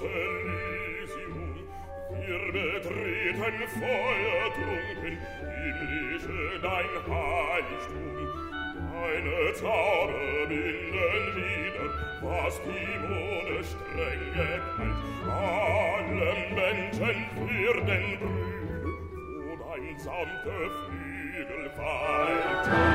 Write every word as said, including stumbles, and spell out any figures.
das Elysium. Wir betreten feuertrunken, himmlische dein Heiligtum. Deine Zauber binden wieder, was die Mode streng gekeilt. Allen Menschen für den Brühl, wo dein sanfter Flügel weilt.